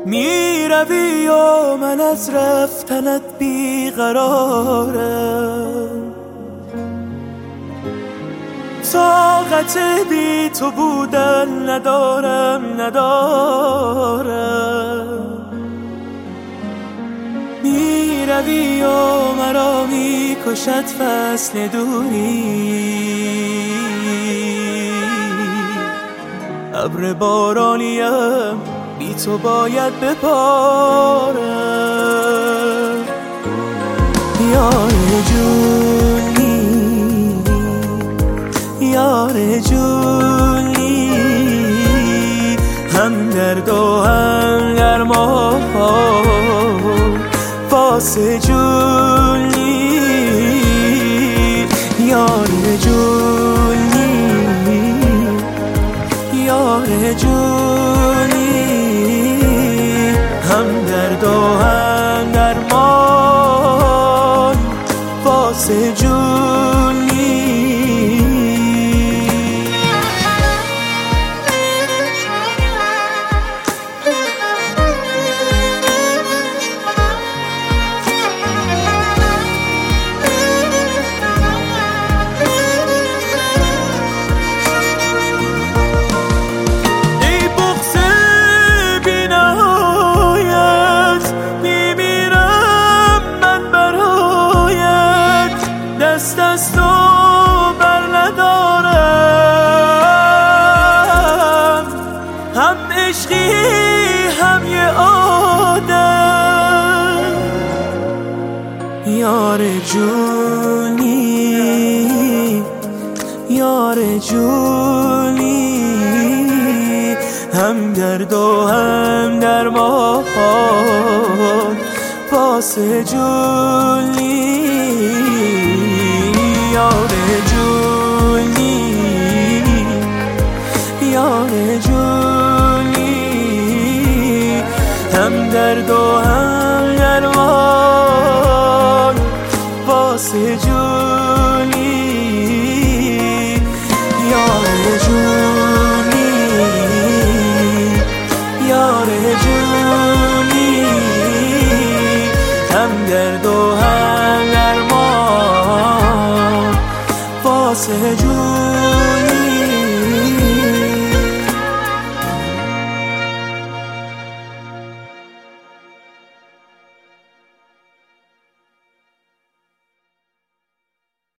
می روی و من از رفتنت بیقرارم، طاقت بی تو بودن ندارم. می روی و مرا می کشد فصل دوری، ابر بارانیم بی تو باید بپارم. یار جونی، یار جونی، هم درد و هم درمان، واسه جونی. یار جونی، یار جونی، هم درد و هم درمان، واسه جونی. دست از تو بر ندارم، هم عشقی هم یه آدم. یار جونی، یار جونی، هم درد و هم درمان، واسه جونی. یار جونی، یار جونی، هم درد و